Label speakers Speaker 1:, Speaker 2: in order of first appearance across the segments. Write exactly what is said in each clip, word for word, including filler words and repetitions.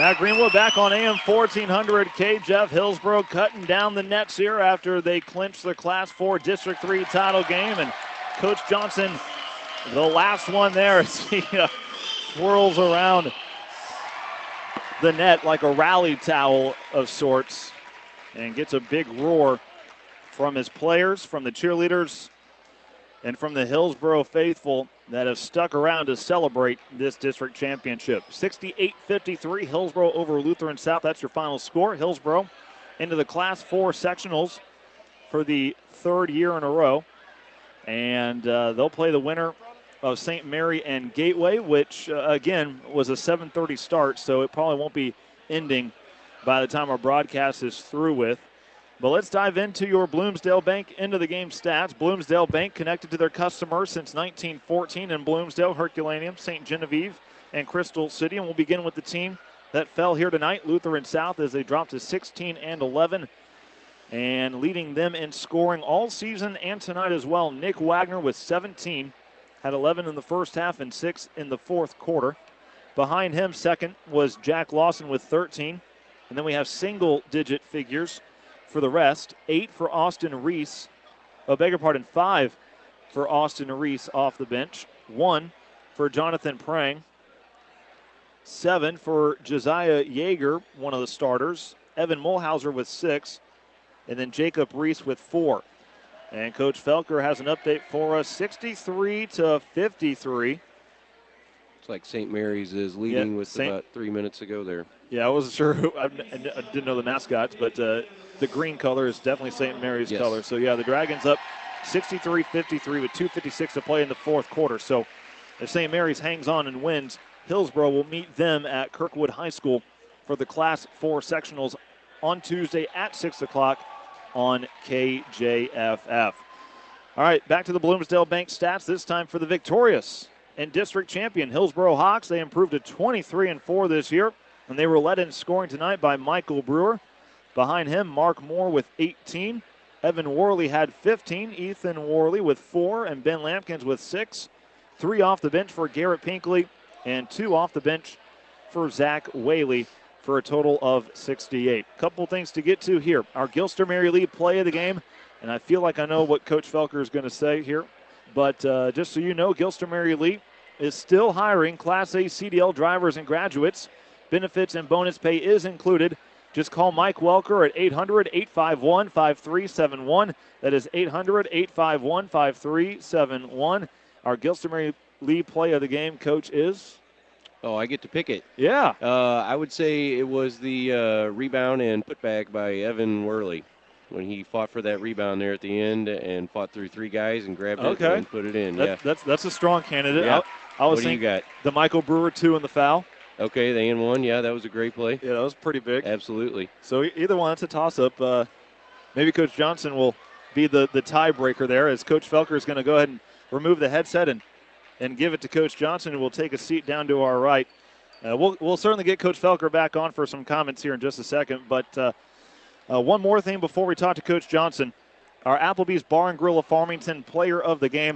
Speaker 1: Matt Greenwood back on A M fourteen hundred K. Jeff Hillsborough cutting down the nets here after they clinched their Class four District three title game. And Coach Johnson, the last one there, as he uh, swirls around the net like a rally towel of sorts and gets a big roar from his players, from the cheerleaders, and from the Hillsborough faithful that have stuck around to celebrate this district championship. sixty-eight fifty-three, Hillsborough over Lutheran South. That's your final score. Hillsborough into the Class four sectionals for the third year in a row. And uh, they'll play the winner of Saint Mary and Gateway, which, uh, again, was a seven thirty start, so it probably won't be ending by the time our broadcast is through with. But let's dive into your Bloomsdale Bank into the game stats. Bloomsdale Bank connected to their customers since nineteen fourteen in Bloomsdale, Herculaneum, Saint Genevieve, and Crystal City. And we'll begin with the team that fell here tonight, Lutheran South, as they dropped to sixteen and eleven. And leading them in scoring all season and tonight as well, Nick Wagner with seventeen, had eleven in the first half and six in the fourth quarter. Behind him, second, was Jack Lawson with thirteen. And then we have single-digit figures for the rest. Eight for Austin Reese. Oh, beg your pardon, five for Austin Reese off the bench. One for Jonathan Prang. Seven for Josiah Yeager, one of the starters. Evan Mulhauser with six. And then Jacob Reese with four. And Coach Felker has an update for us, sixty-three to fifty-three.
Speaker 2: It's like Saint Mary's is leading
Speaker 1: yeah,
Speaker 2: with
Speaker 1: Saint
Speaker 2: about three minutes ago there.
Speaker 1: Yeah, I wasn't sure who, I, I didn't know the mascots, but uh, the green color is definitely Saint Mary's
Speaker 2: yes.
Speaker 1: color. So, yeah, the Dragons up sixty-three fifty-three with two fifty-six to play in the fourth quarter. So, if Saint Mary's hangs on and wins, Hillsborough will meet them at Kirkwood High School for the Class four sectionals on Tuesday at six o'clock on K J F F. All right, back to the Bloomsdale Bank stats, this time for the victorious and district champion Hillsborough Hawks. They improved to twenty-three and four this year, and they were led in scoring tonight by Michael Brewer. Behind him, Mark Moore with eighteen. Evan Worley had fifteen. Ethan Worley with four, and Ben Lampkins with six. Three off the bench for Garrett Pinkley, and two off the bench for Zach Whaley, for a total of sixty-eight. Couple things to get to here. Our Gilster Mary Lee play of the game, and I feel like I know what Coach Felker is going to say here, but uh, just so you know, Gilster Mary Lee is still hiring Class A C D L drivers and graduates. Benefits and bonus pay is included. Just call Mike Welker at eight hundred, eight five one, five three seven one. That is eight hundred, eight five one, five three seven one. Our Gilster Mary Lee play of the game, Coach, is...
Speaker 2: Oh, I get to pick it.
Speaker 1: Yeah.
Speaker 2: Uh, I would say it was the uh, rebound and putback by Evan Worley when he fought for that rebound there at the end and fought through three guys and grabbed
Speaker 1: okay.
Speaker 2: it and put it in.
Speaker 1: That,
Speaker 2: yeah,
Speaker 1: that's that's a strong candidate.
Speaker 2: Yeah.
Speaker 1: I, I was
Speaker 2: what do you
Speaker 1: thinking
Speaker 2: got?
Speaker 1: The Michael Brewer two in the foul.
Speaker 2: Okay, the and one. Yeah, that was a great play.
Speaker 1: Yeah, that was pretty big.
Speaker 2: Absolutely.
Speaker 1: So either one, it's a toss-up. Uh, maybe Coach Johnson will be the, the tiebreaker there, as Coach Felker is going to go ahead and remove the headset and, and give it to Coach Johnson, who will take a seat down to our right. Uh, we'll, we'll certainly get Coach Felker back on for some comments here in just a second. But uh, uh, one more thing before we talk to Coach Johnson. Our Applebee's Bar and Grill of Farmington player of the game.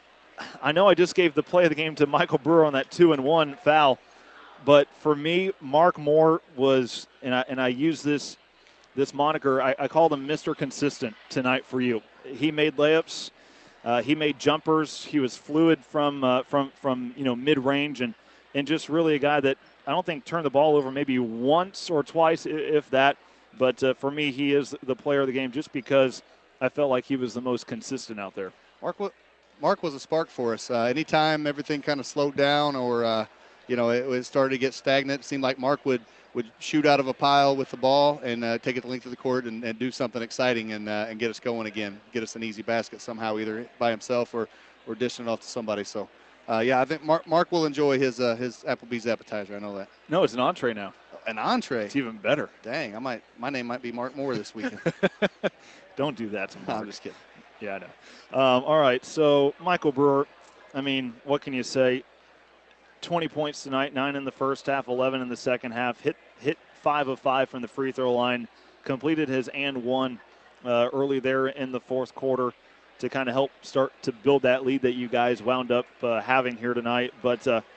Speaker 1: I know I just gave the play of the game to Michael Brewer on that two and one foul. But for me, Mark Moore was, and I, and I use this this moniker, I, I called him Mister Consistent tonight for you. He made layups. Uh, he made jumpers. He was fluid from, uh, from, from you know, mid-range, and and just really a guy that I don't think turned the ball over maybe once or twice, if that. But uh, for me, he is the player of the game just because I felt like he was the most consistent out there.
Speaker 3: Mark, Mark was a spark for us. Uh, anytime everything kind of slowed down or, uh, you know, it, it started to get stagnant, it seemed like Mark would, would shoot out of a pile with the ball and uh, take it the length of the court and, and do something exciting and uh, and get us going again, get us an easy basket somehow, either by himself or, or dishing it off to somebody. So, Uh, yeah, I think Mark, Mark will enjoy his uh, his Applebee's appetizer. I know that.
Speaker 1: No, it's an entree now.
Speaker 3: An entree?
Speaker 1: It's even better.
Speaker 3: Dang, I might. My name might be Mark Moore this weekend.
Speaker 1: Don't do that to me.
Speaker 3: I'm just kidding.
Speaker 1: Yeah, I know. Um, all right, so Michael Brewer, I mean, what can you say? twenty points tonight, nine in the first half, eleven in the second half. Hit hit five of five from the free throw line. Completed his and one uh, early there in the fourth quarter to kind of help start to build that lead that you guys wound up uh, having here tonight. But uh,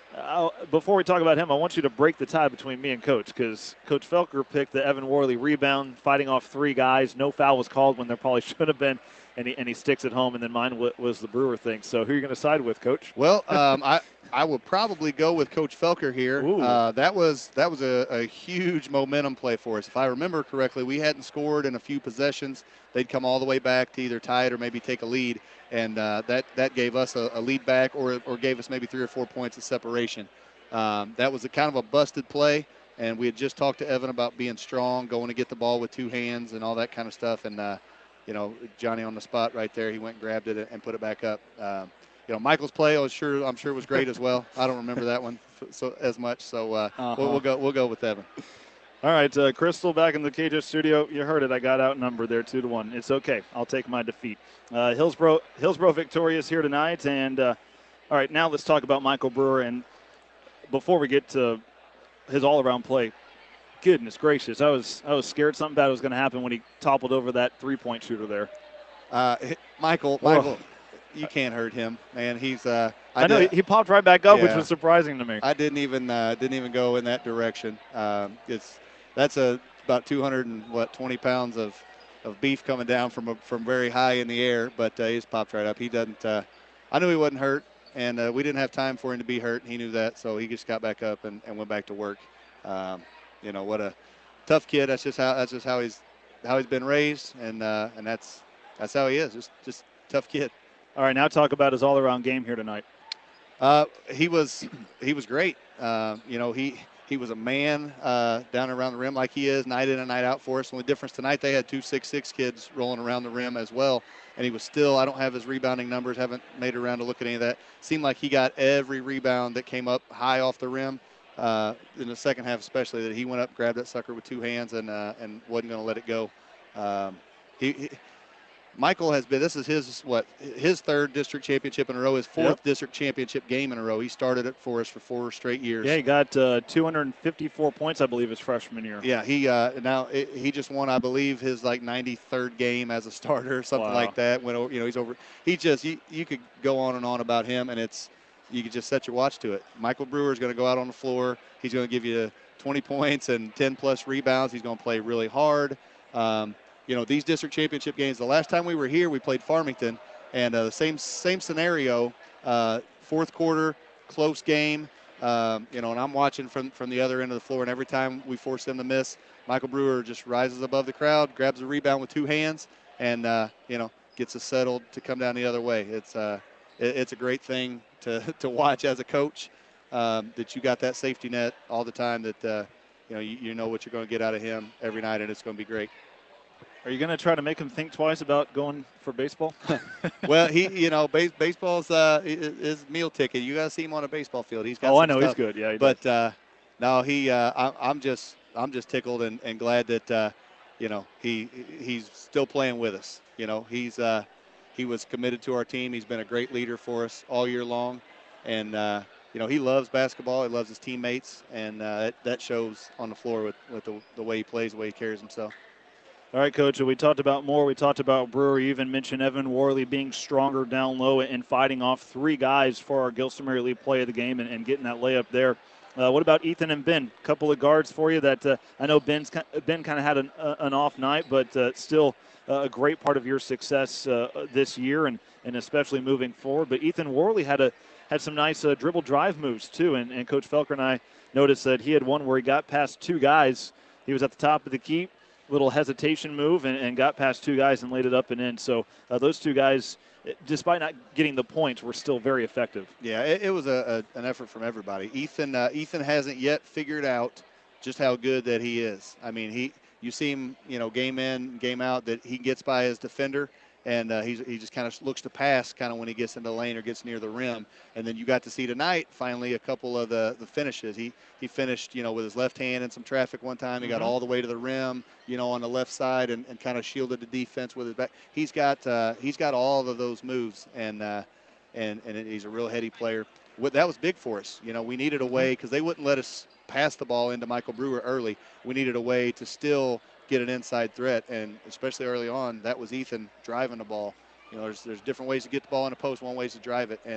Speaker 1: Uh, before we talk about him, I want you to break the tie between me and Coach, because Coach Felker picked the Evan Worley rebound, fighting off three guys. No foul was called when there probably should have been, and he, and he sticks it home. And then mine w- was the Brewer thing. So who are you going to side with, Coach?
Speaker 3: Well, um, I I would probably go with Coach Felker here.
Speaker 1: Ooh.
Speaker 3: Uh, that was that was a, a huge momentum play for us. If I remember correctly, we hadn't scored in a few possessions. They'd come all the way back to either tie it or maybe take a lead, and uh, that that gave us a, a lead back, or or gave us maybe three or four points of separation. Um, that was a kind of a busted play, and we had just talked to Evan about being strong, going to get the ball with two hands, and all that kind of stuff. And uh, you know, Johnny on the spot right there, he went and grabbed it and put it back up. Um, You know, Michael's play, I was sure, I'm sure was great as well. I don't remember that one so as much, so uh,
Speaker 1: uh-huh.
Speaker 3: we'll, we'll go we'll go with Evan.
Speaker 1: All right, uh, Crystal back in the K J studio. You heard it. I got outnumbered there, two to one. It's okay. I'll take my defeat. Uh, Hillsboro, Hillsboro victorious here tonight, and uh, all right, now let's talk about Michael Brewer. And before we get to his all-around play, goodness gracious, I was I was scared something bad was going to happen when he toppled over that three-point shooter there.
Speaker 3: Uh, Michael,
Speaker 1: Whoa.
Speaker 3: Michael. You can't hurt him, man. He's. Uh,
Speaker 1: I, I know
Speaker 3: did,
Speaker 1: he popped right back up,
Speaker 3: yeah,
Speaker 1: which was surprising to me.
Speaker 3: I didn't even uh, didn't even go in that direction. Um, it's that's a about two hundred and what twenty pounds of, of beef coming down from a, from very high in the air, but uh, he just popped right up. He doesn't. Uh, I knew he wasn't hurt, and uh, we didn't have time for him to be hurt. And he knew that, so he just got back up and, and went back to work. Um, you know what a tough kid. That's just how that's just how he's how he's been raised, and uh, and that's that's how he is. Just just tough kid.
Speaker 1: All right, now talk about his all-around game here tonight.
Speaker 3: Uh, he was he was great. Uh, you know, he he was a man uh, down around the rim like he is night in and night out for us. The only difference tonight, they had two six six kids rolling around the rim as well, and he was still. I don't have his rebounding numbers. Haven't made it around to look at any of that. Seemed like he got every rebound that came up high off the rim. Uh, in the second half, especially, that he went up, grabbed that sucker with two hands, and uh, and wasn't going to let it go. Um, he, he Michael has been, this is his, what, his third district championship in a row, his fourth
Speaker 1: Yep.
Speaker 3: district championship game in a row. He started it for us for four straight years.
Speaker 1: Yeah, he got uh, two hundred fifty-four points, I believe, his freshman year.
Speaker 3: Yeah, he uh, now it, he just won, I believe, his like ninety-third game as a starter or something
Speaker 1: Wow.
Speaker 3: like that. Went over, you know, he's over. He just, you, you could go on and on about him, and it's, you could just set your watch to it. Michael Brewer is going to go out on the floor. He's going to give you twenty points and ten plus rebounds. He's going to play really hard. Um, You know, these district championship games, the last time we were here, we played Farmington, and uh, the same same scenario, uh, fourth quarter, close game, um, you know, and I'm watching from, from the other end of the floor, and every time we force them to miss, Michael Brewer just rises above the crowd, grabs a rebound with two hands, and, uh, you know, gets us settled to come down the other way. It's uh, it, it's a great thing to, to watch as a coach, um, that you got that safety net all the time, that, uh, you know, you, you know what you're going to get out of him every night, and it's going to be great.
Speaker 1: Are you going to try to make him think twice about going for baseball?
Speaker 3: Well, he, you know, base, baseball's uh, his meal ticket. You got to see him on a baseball field. He's got.
Speaker 1: Oh,
Speaker 3: some
Speaker 1: I know
Speaker 3: stuff.
Speaker 1: he's good. Yeah, he
Speaker 3: but
Speaker 1: does.
Speaker 3: uh, no, he. Uh, I, I'm just, I'm just tickled and, and glad that, uh, you know, he he's still playing with us. You know, he's uh, he was committed to our team. He's been a great leader for us all year long, and uh, you know, he loves basketball. He loves his teammates, and uh, that, that shows on the floor with with the, the way he plays, the way he carries himself.
Speaker 1: All right, Coach, we talked about Moore. We talked about Brewer. You even mentioned Evan Worley being stronger down low and fighting off three guys for our Gilson Mary Lee play of the game and, and getting that layup there. Uh, what about Ethan and Ben? A couple of guards for you that uh, I know Ben's Ben kind of had an, uh, an off night, but uh, still uh, a great part of your success uh, this year and, and especially moving forward. But Ethan Worley had a had some nice uh, dribble drive moves too, and, and Coach Felker and I noticed that he had one where he got past two guys. He was at the top of the key. Little hesitation move and, and got past two guys and laid it up and in. So uh, those two guys, despite not getting the points, were still very effective.
Speaker 3: Yeah, it, it was a, a, an effort from everybody. Ethan uh, Ethan hasn't yet figured out just how good that he is. I mean, he you see him, you know, game in, game out, that he gets by his defender, and uh, he's, he just kind of looks to pass kind of when he gets in the lane or gets near the rim. And then you got to see tonight, finally, a couple of the, the finishes. He he finished, you know, with his left hand in some traffic one time. He got
Speaker 1: Mhm.
Speaker 3: all the way to the rim, you know, on the left side and, and kind of shielded the defense with his back. He's got uh, he's got all of those moves, and uh, and and he's a real heady player. What, that was big for us. You know, we needed a way because they wouldn't let us pass the ball into Michael Brewer early. We needed a way to still get an inside threat, and especially early on, that was Ethan driving the ball. You know, there's there's different ways to get the ball in the post, one way is to drive it, and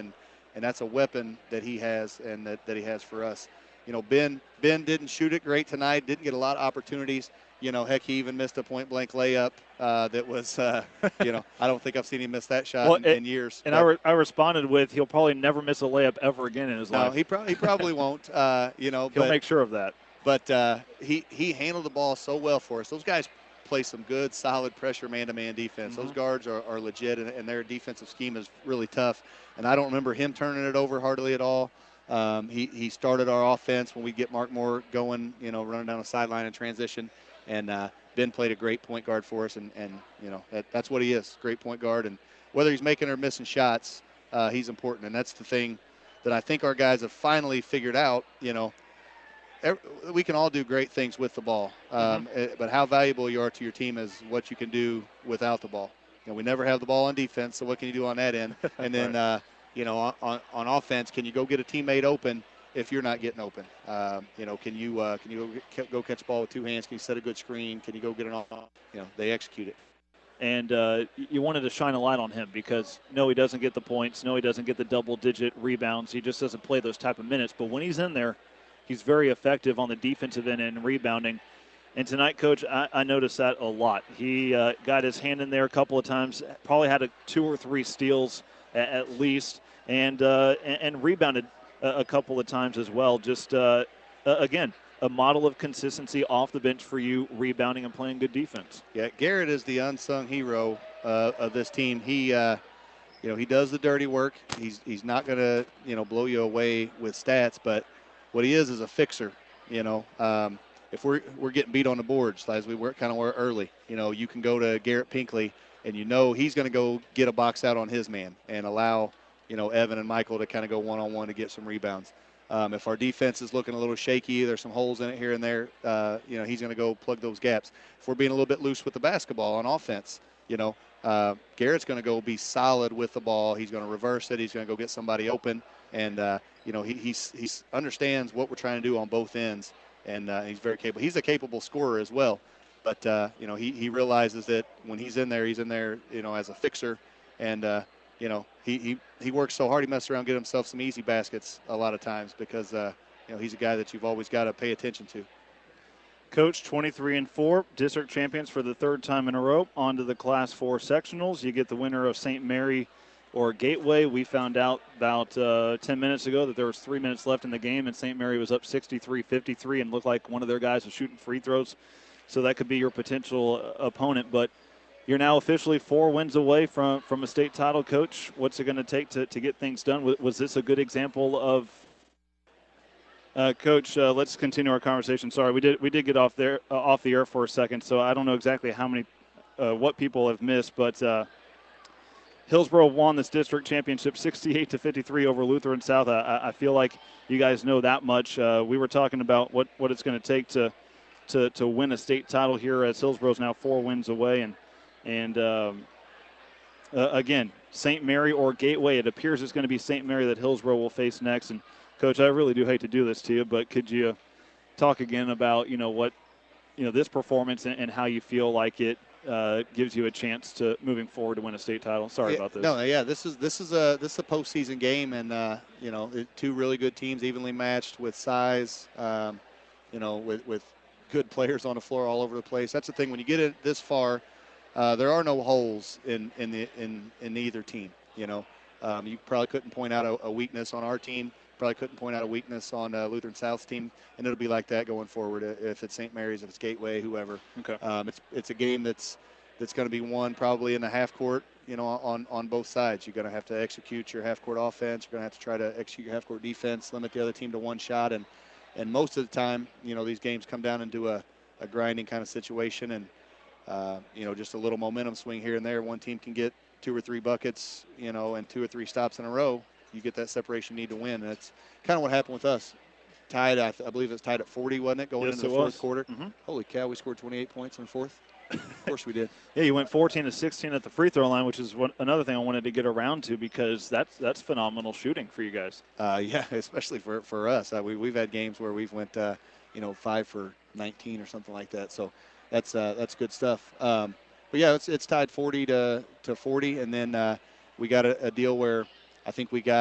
Speaker 3: and that's a weapon that he has and that, that he has for us. You know, Ben Ben didn't shoot it great tonight, didn't get a lot of opportunities. You know, heck, he even missed a point-blank layup uh, that was, uh, you know, I don't think I've seen him miss that shot
Speaker 1: well,
Speaker 3: in,
Speaker 1: it,
Speaker 3: in years.
Speaker 1: And I, re- I responded with, he'll probably never miss a layup ever again in his
Speaker 3: no,
Speaker 1: life.
Speaker 3: he, pro- he probably won't, uh, you know.
Speaker 1: He'll
Speaker 3: but,
Speaker 1: make sure of that.
Speaker 3: But uh, he, he handled the ball so well for us. Those guys play some good, solid pressure man-to-man defense.
Speaker 1: Mm-hmm.
Speaker 3: Those guards are, are legit, and, and their defensive scheme is really tough. And I don't remember him turning it over hardly at all. Um, he, he started our offense when we get Mark Moore going, you know, running down the sideline in transition. And uh, Ben played a great point guard for us, and, and you know, that, that's what he is, great point guard. And whether he's making or missing shots, uh, he's important. And that's the thing that I think our guys have finally figured out, you know. Every, we can all do great things with the ball, um, mm-hmm. but how valuable you are to your team is what you can do without the ball. You know, we never have the ball on defense, so what can you do on that end? And then, right. uh, you know, on, on offense, can you go get a teammate open if you're not getting open? Um, you know, can you uh, can you go, get, go catch the ball with two hands? Can you set a good screen? Can you go get an off? You know, they execute it.
Speaker 1: And uh, you wanted to shine a light on him because, no, he doesn't get the points. No, he doesn't get the double-digit rebounds. He just doesn't play those type of minutes. But when he's in there, he's very effective on the defensive end and rebounding. And tonight, Coach, I, I noticed that a lot. He uh, got his hand in there a couple of times, probably had a two or three steals at, at least, and, uh, and and rebounded a, a couple of times as well. Just, uh, uh, again, a model of consistency off the bench for you, rebounding and playing good defense.
Speaker 3: Yeah, Garrett is the unsung hero uh, of this team. He, uh, you know, he does the dirty work. He's he's not going to, you know, blow you away with stats, but what he is is a fixer. You know, um, if we're we're getting beat on the boards, as we were kind of were early, you know, you can go to Garrett Pinkley, and you know he's going to go get a box out on his man and allow, you know, Evan and Michael to kind of go one-on-one to get some rebounds. Um, if our defense is looking a little shaky, there's some holes in it here and there, uh, you know, he's going to go plug those gaps. If we're being a little bit loose with the basketball on offense, you know, uh, Garrett's going to go be solid with the ball. He's going to reverse it. He's going to go get somebody open. And, uh, you know, he he's, he's understands what we're trying to do on both ends, and uh, he's very capable. He's a capable scorer as well. But, uh, you know, he, he realizes that when he's in there, he's in there, you know, as a fixer. And, uh, you know, he, he, he works so hard, he messes around, get himself some easy baskets a lot of times because, uh, you know, he's a guy that you've always got to pay attention to.
Speaker 1: Coach, twenty-three and four, district champions for the third time in a row. On to the Class four sectionals. You get the winner of Saint Mary or Gateway. We found out about uh, ten minutes ago that there was three minutes left in the game, and Saint Mary was up sixty-three fifty-three and looked like one of their guys was shooting free throws. So that could be your potential uh, opponent. But you're now officially four wins away from, from a state title, Coach. What's it going to take to, to get things done? Was, was this a good example of uh, Coach? Uh, let's continue our conversation. Sorry, we did we did get off there uh, off the air for a second, so I don't know exactly how many uh, what people have missed, but uh, Hillsboro won this district championship sixty-eight to fifty-three over Lutheran South. I, I feel like you guys know that much. Uh, we were talking about what, what it's going to take to to to win a state title here, as Hillsboro's now four wins away, and. And, um, uh, again, Saint Mary or Gateway, it appears it's going to be Saint Mary that Hillsboro will face next. And, Coach, I really do hate to do this to you, but could you talk again about, you know, what, you know, this performance and, and how you feel like it uh, gives you a chance to moving forward to win a state title? Sorry
Speaker 3: yeah,
Speaker 1: about this.
Speaker 3: No, yeah, this is this is a this is a postseason game, and, uh, you know, two really good teams, evenly matched with size, um, you know, with, with good players on the floor all over the place. That's the thing. When you get it this far, Uh, there are no holes in in the in, in either team. You know, um, you probably couldn't point out a, a weakness on our team. Probably couldn't point out a weakness on uh, Lutheran South's team, and it'll be like that going forward. If it's Saint Mary's, if it's Gateway, whoever.
Speaker 1: Okay.
Speaker 3: Um, it's it's a game that's that's going to be won probably in the half court. You know, on on both sides, you're going to have to execute your half court offense. You're going to have to try to execute your half court defense, limit the other team to one shot, and and most of the time, you know, these games come down into a, a grinding kind of situation, and Uh, you know, just a little momentum swing here and there. One team can get two or three buckets, you know, and two or three stops in a row. You get that separation you need to win. And that's kind of what happened with us. Tied, I, th- I believe it was tied at forty, wasn't it, going
Speaker 1: yes,
Speaker 3: into the
Speaker 1: was.
Speaker 3: fourth quarter?
Speaker 1: Mm-hmm.
Speaker 3: Holy cow, we scored twenty-eight points in the fourth. Of course we did.
Speaker 1: Yeah, you went fourteen to sixteen at the free throw line, which is one, another thing I wanted to get around to because that's that's phenomenal shooting for you guys.
Speaker 3: Uh, yeah, especially for, for us. Uh, we, we've had games where we've went, uh, you know, five for nineteen or something like that. So that's uh, that's good stuff. Um, But yeah, it's it's tied forty to, to forty, and then uh, we got a, a deal where I think we got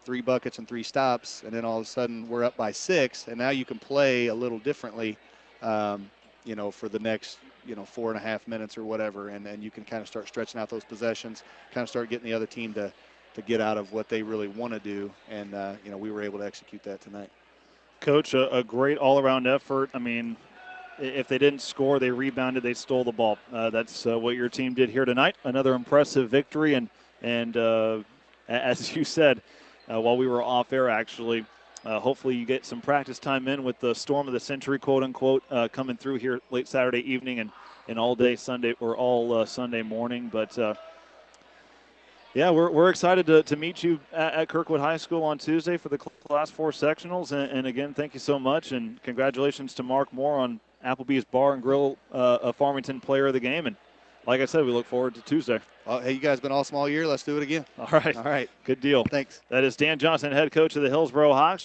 Speaker 3: three buckets and three stops, and then all of a sudden we're up by six, and now you can play a little differently, um, you know, for the next, you know, four and a half minutes or whatever, and then you can kind of start stretching out those possessions, kind of start getting the other team to, to get out of what they really want to do, and, uh, you know, we were able to execute that tonight.
Speaker 1: Coach, a, a great all-around effort. I mean, if they didn't score, they rebounded, they stole the ball. Uh, that's uh, what your team did here tonight. Another impressive victory, and, and uh, as you said, uh, while we were off air, actually, uh, hopefully you get some practice time in with the storm of the century, quote unquote, uh, coming through here late Saturday evening and, and all day Sunday or all uh, Sunday morning. But uh, yeah, we're we're excited to, to meet you at, at Kirkwood High School on Tuesday for the Class Four sectionals. And, and again, thank you so much, and congratulations to Mark Moore on Applebee's Bar and Grill, uh, a Farmington Player of the Game. And like I said, we look forward to Tuesday.
Speaker 3: Well, hey, you guys been awesome all year. Let's do it again.
Speaker 1: All right.
Speaker 3: All right.
Speaker 1: Good deal.
Speaker 3: Thanks.
Speaker 1: That is Dan Johnson, head coach of the Hillsboro Hawks.